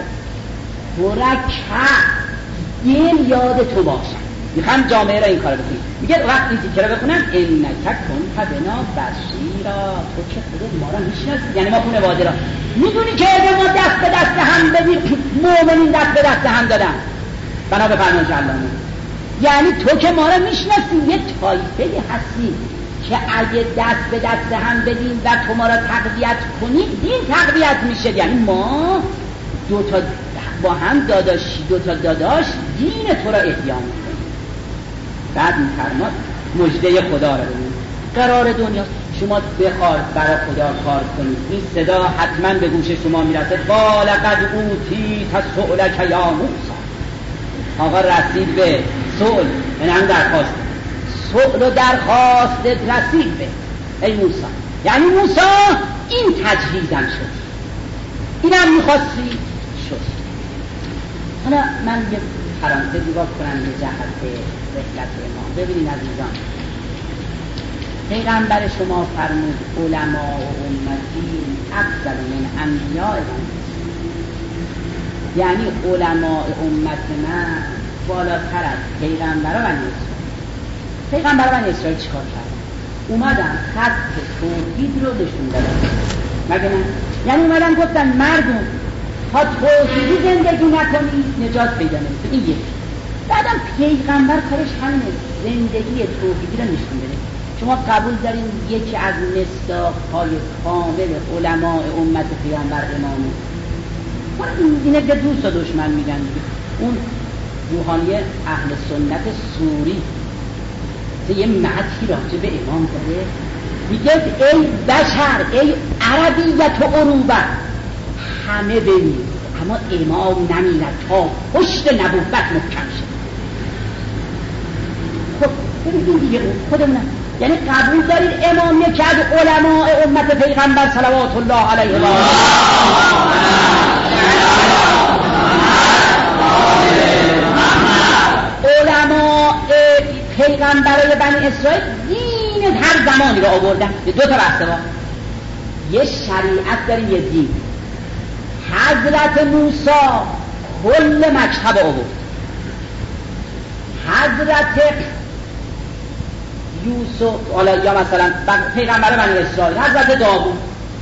مرکب دل یاد تو باشه. میخوام جامعه را این کار بکنیم. میگه وقتی ذکر رو بخونم انک کنت بنا بصیرا، تو که خودت ما را میشناسی، یعنی ما خونه واده را میدونی که اگه ما دست به دست هم بدیم مومنین دست به دست هم دادن بنا به فرمان الله، یعنی تو که ما را میشناسی، یه طایفه هستی که اگه دست به دست هم بدیم و تو ما را تقویت کنید دین تقویت میشه، یعنی ما دو تا با هم داداشی دو تا داداش دین تو را احیا میکنیم. بعد این فرمان مژده خدا را ببینید، قرار دنیاست. شما بخواد برای خدا کار کنید، این صدا حتما به گوش شما میرسه. قال قد اوتیت سؤلک یا موسی، آقا رسید به سؤل، یعنی هم درخواست، سؤل و درخواست رسید به ای موسی، یعنی موسی این تجهیزم شد، اینم میخواستی شد. حالا من یه پرانتزی باز کنم به جهت رحلت امام. ببینید عزیزان، پیغمبر شما فرمود علماء و امتی افضل من انبیاء، یعنی علماء امت من بالاتر از پیغمبر و بنی اسرائیل. پیغمبر و بنی اسرائیل چیکار کردن؟ اومدن خط توحید رو نشون دادن، مگه نه؟ یعنی اومدن گفتن مردم تا توحیدی زندگی نکنی نجات پیدا نمی‌کنی. این یک. بعدم پیغمبر کارش همینه، زندگی توحیدی رو نشون بده. شما قبول دارین یکی از مصداق‌های کامل علماء امت پیغمبر امامه؟ اینه که دوست و دشمن میگن. اون روحانی اهل سنت سوری که یه مدحی راجع به امام داره، میگه ای بشر، ای عربیت و عروبت، همه بمیر اما امام نمیرد تا پشت نبوت محکم شد. خب ببینید دیگه خودمونم، یعنی قبول دارید امام یکی از علماء امت پیغمبر صلوات الله علیه و علماء پیغمبرای بنی اسرائیل دین هر زمانی رو آوردن. به دو تا بحثه ها، یه شریعت داریم یه دین. حضرت موسی کل مکتب آورد، حضرت یوسف حالا یا مثلا پیغمبر بنی اسرائیل حضرت داوود،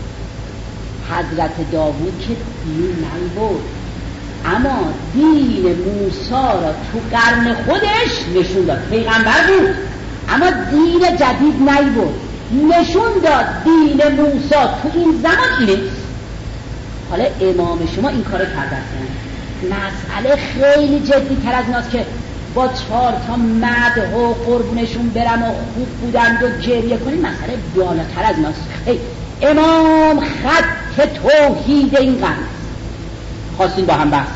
حضرت داوود که دین نیاورد اما دین موسی را تو قرن خودش نشون داد. پیغمبر بود اما دین جدید نیاورد، نشون داد دین موسی تو این زمان اینه. حالا امام شما این کارو کرده است. مسئله خیلی جدی تر از ایناست که با چهار تا مدح و قربونشون برم و خوب بودند و گریه کنیم. مسئله بالاتر از ایناست. امام خط توحید این قرن خواستین با هم بحث.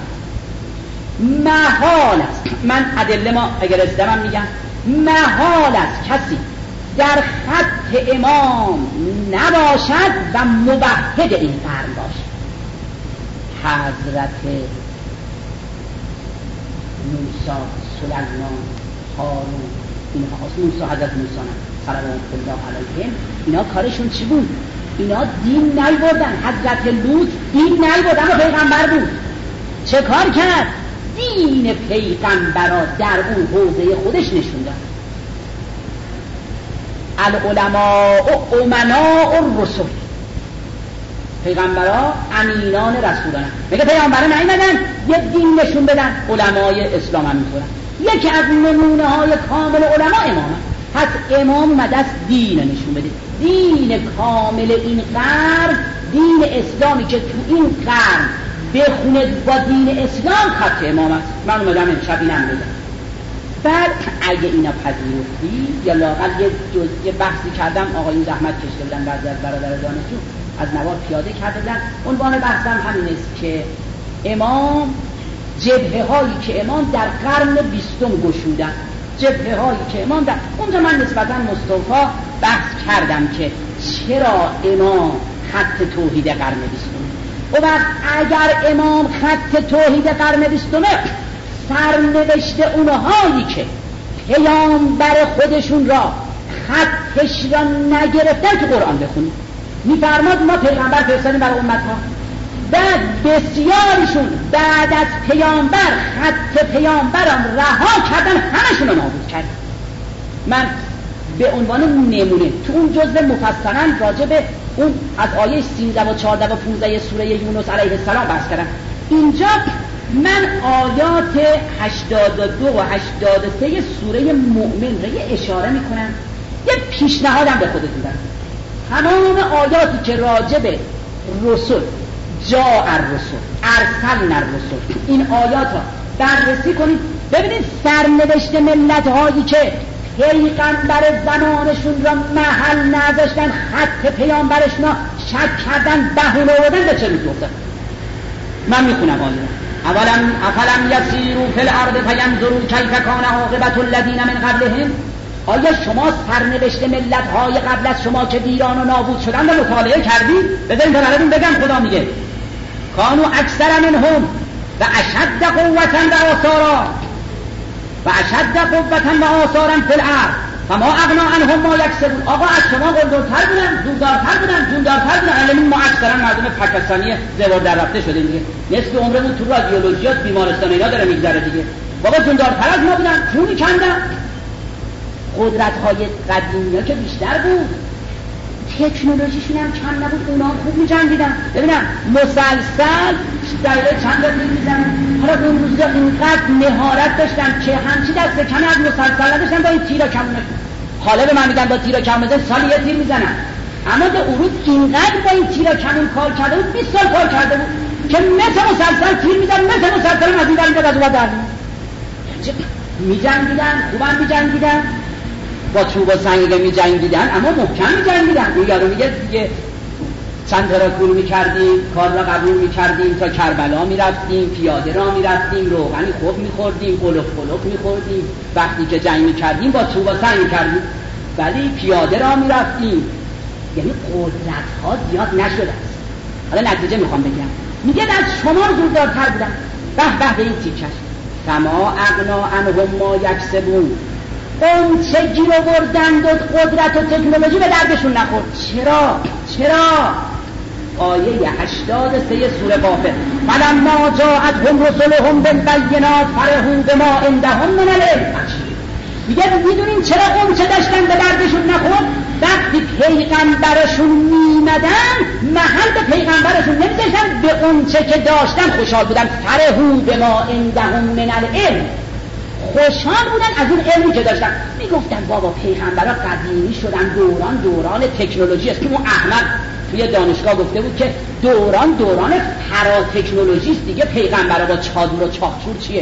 محال است، من ادله ما اگر ازدمم میگم، محال است کسی در خط امام نباشد و موحد این قرن باشد. حضرت موسی، سلیمان، هارون، اینها موسی حضرت موسی صلوات الله علیهم، اینا کارشون چی بود؟ اینا دین نیاوردن. حضرت لوط دین نیاورد اما پیغمبر بود. چه کار کرد؟ دین پیغمبر را در اون حوزه خودش نشون داد. العلماء و امناء الرسل، پیغمبرها امینان رسولان. میگه پیغمبرها نیومدن یه دین نشون بدن، علمای اسلام هم میتونن. یکی از نمونه های کامل علما امامه. پس امام اومده است دین نشون بده. دین کامل این قرن دین اسلامی که تو این قرن بخونه با دین اسلام خط امام است. من اومدم امشب اینم بگم. بعد اگه اینا پذیرفتی یا لااقل یه جزئی بحثی کردم، آقایون زحمت کشیده بودن، بعضی از برادر دانشجو از نوار پیاده کرده بودن. عنوان بحثم همین است که امام، جبهه هایی که امام در قرن بیستم گشودن، جبهه هایی که امام در اونجا من نسبتا مصطفی بحث کردم که چرا امام خط توحید قرن بیستم. و بعد اگر امام خط توحید قرن بیستمه، سرنوشت اونهایی که پیامبر خودشون را خطش را نگرفتن تو قرآن بخونید. میفرماد ما پیغمبر فرستادیم برای امت ها، بعد بسیارشون بعد از پیامبر خط پیامبران رها کردن، همشون رو نابود کرد. من به عنوان نمونه تو اون جزء مفصلا راجع به اون از آیه سیزده و چهارده و پانزده سوره یونس علیه السلام بحث کردم. اینجا من آیات هشتاد و دو و هشتاد و سه سوره مؤمن را یه اشاره میکنم، یه پیشنهادم به خودتون دارم. تمام آیاتی که راجع به رسول جاء الرسول ارسلنا الرسول این آیات را بررسی کنید، ببینید سرنوشت ملت هایی که پیغمبر زمانشون را محل نذاشتن، خط پیامبرشون را شک کردن، بهونه آوردن، به چه میگفتن. من میخونم آیه اولم افلم یسیروا فی الارض فینظروا کیف کان عاقبة الذین من قبلهم. آیا شما سرنوشت ملت های قبل از شما که ویران و نابود شدن رو مطالعه کردید؟ بذارید تا براتون بگم. خدا میگه کانوا اکثر منهم و اشد قوة و آثارا و اشد قوة و آثارا فی الارض فما اغنا عنهم ما یکسبون. آقا از شما قلدرتر بودن، زوردارتر بودن، جوندارتر بودن. الان ما اکثرا مردم پاکستانی زوار در رفته شدیم دیگه، نصف عمرمون تو رادیولوژی و بیمارستان اینا داره میگذره دیگه. بابا جوندارتر از ما بودن، چونی کندن. قدرت های قدیمی ها که بیشتر بود، تکنولوژیشون هم کم نبود، اونا هم خوب می‌جنگیدن. ببینم مسلسل دقیقه چند تا تیر میزنن. حالا اون روزا اینقدر مهارت داشتن که همچی دست کمی از مسلسل نداشتن با این تیرا کم نشون. حالا به من میگن با تیرا کم بزن سال یه تیر میزنن، اما به اروز اینقدر با این تیرا کمون کار کرده بود، بیست سال کار کرده بود که مثل مسلسل تیر میزن، مثل مسلسل از این ور میاد از اون ور در میجنگیدن. خوبم میجنگیدن، با چوب و سنگ میجنگیدن، اما محکم میجنگیدن. اون یارو میگه دیگه چند تا را کور میکردیم، کار را قبول میکردیم، تا کربلا میرفتیم، پیاده را میرفتیم، روغنی خوب میخوردیم، قلوب قلوب میخوردیم. وقتی که جنگ میکردیم با چوب و سنگ میکردیم، ولی پیاده را میرفتیم. یعنی قدرت ها زیاد نشده است. حالا نتیجه میخوام بگم، میگه از شما زوردارتر بودن. به به به این تیکش فما اغنا عنهم ما یکسبون. اون چه گیر آوردند و قدرت و تکنولوژی به دردشون نخورد. چرا؟ چرا؟ آیه هشتاد و سه سوره غافر فلما جاءتهم رسلهم بالبینات فرحوا بما عندهم من العلم. میگه میدونین چرا اون چه داشتن به دردشون نخورد؟ وقتی پیغمبرشون میمدن محل به پیغمبرشون نمیذاشتن، به اون چه که داشتن خوشحال بودن. فرحوا بما عندهم من العلم، خوشحال بودن از اون علمی که داشتن. میگفتن بابا پیغمبرها قدیمی شدن، دوران دوران تکنولوژی است. که اون احمد توی دانشگاه گفته بود که دوران دوران پرا تکنولوژی است دیگه. پیغمبرها با چادر و چاقچور چیه؟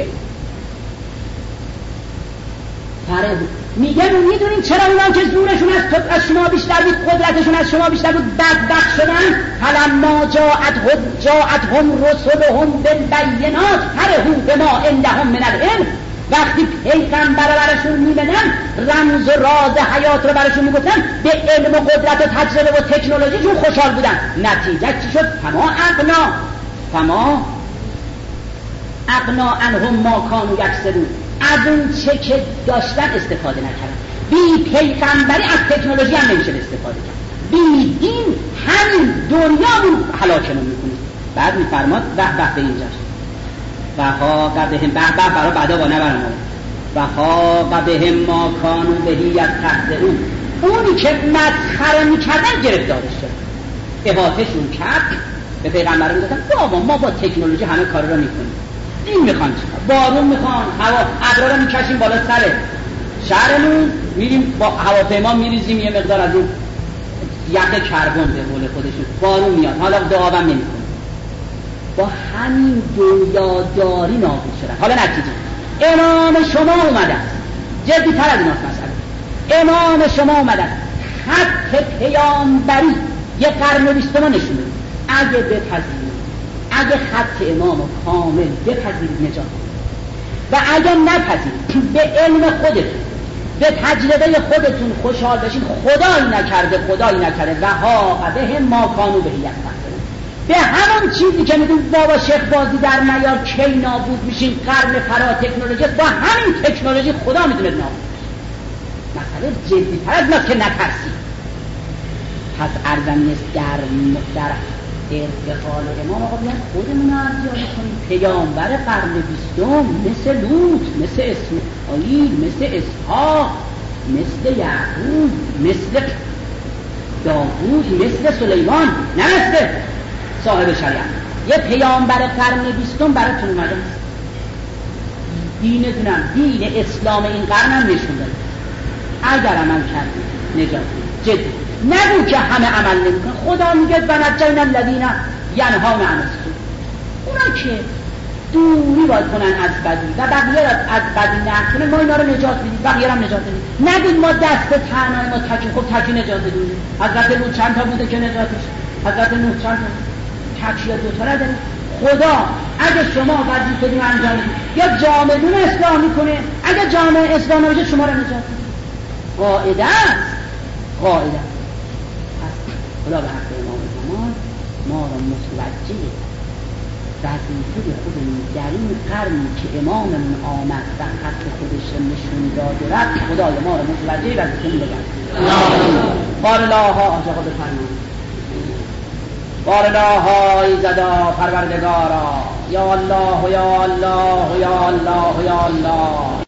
فرض میگن میدونین چرا اونا که زورشون از از شما بیشتر بود، قدرتشون از شما بیشتر بود، بدبخت شدن؟ فلما جاءتهم جاءتهم رسلهم بالبینات فرحوا بما عندهم من العلم. وقتی پیغمبر براشون میبینن، رمز و راز حیات رو براشون میگفتن، به علم و قدرت و تجربه و تکنولوژیشون خوشحال بودن. نتیجه چی شد؟ فما اغنا فما اغنا عنهم ما کانوا یکسبون. از اون چه که داشتن استفاده نکردن. بی پیغمبری از تکنولوژی هم نمیشه استفاده کرد. بی دین همین دنیامون هلاکمون میکنه. بعد میفرماد به به به اینجاش و ها قبهم به به برای بعدا با نبرم و ها قبهم ما کانو بهی از تحت اون. اونی که مسخره میکردن گرفتارش شد، احاطهشون کرد. به پیغمبر میگفتن بابا ما با تکنولوژی همه کار رو میکنیم، این میخوان چیکار؟ بارون میخوان، هوا ابرا رو میکشیم بالا سر شهرمون، میریم با هواپیما میریزیم یه مقدار از اون یخ کربن به قول خودشون، بارون میاد. حالا دعاوم نمیکنه. با همین دنیاداری نابود شدن. حالا نتیجه امام شما اومدن، جدی تر از ایناست مسئله. امام شما اومدن خط پیامبری یه قرن بیستم نشونه. اگه بپذیرید، اگه خط امام کامل بپذیرید نجات، و اگه نپذیرید به علم خودتون، به تجربه خودتون خوشحال بشین، خدایی نکرده خدایی نکرده و ها قبه ما کانو به هیت به همون چیزی که میدون بابا شیخ بازی در نیار کی نابود میشیم، قرن فرا تکنولوژی، با همین تکنولوژی خدا میدونه نابود. مسئله جدی تر از ناست که نترسید. پس ارزم نیست در, در ارتقال امام آقا بیان خودمون رو ارزیابی کنیم. پیامبر قرن بیستم مثل لوط، مثل اسماعیل، مثل اسحاق، مثل یعقوب، مثل داوود، مثل سلیمان، نه مثل صاحب شریعت. یه پیامبر قرن بیستم براتون اومده. دینتونم دین اسلام این قرن هم نشون داده اگر عمل کردید نجات جدی. نگو که همه عمل نمیکنن. خدا میگه ونجینا الذین ینهون عن السوء، اونا که دوری باید کنن از بدی و بقیه را از بدی نهی کنن، ما اینا رو نجات بدیم، بقیه را نجات بدیم. نگید ما دست تنهای ما تکی، خب تکی نجات بدیم. حضرت نوح چند تا بوده که نجاتش؟ حضرت نوح چند تا؟ تکی یا دوتا را داریم. خدا اگه شما وظیفتون انجام بدید یا جامعه‌تون اصلاح میکنه، اگه جامعه اصلاح نمیشه شما را نجات میده. قاعده است، قاعده. پس خدا به حق امام زمان ما را متوجه وظیفه خودمون در این قرنی که اماممون آمد و خط خودش نشون داد و رفت، خدای ما را متوجه وظیفه‌مون بگرد. بار الله آج آقا بفرمایید. بار الله ایزدا پروردگارا، یا الله یا الله یا الله یا الله.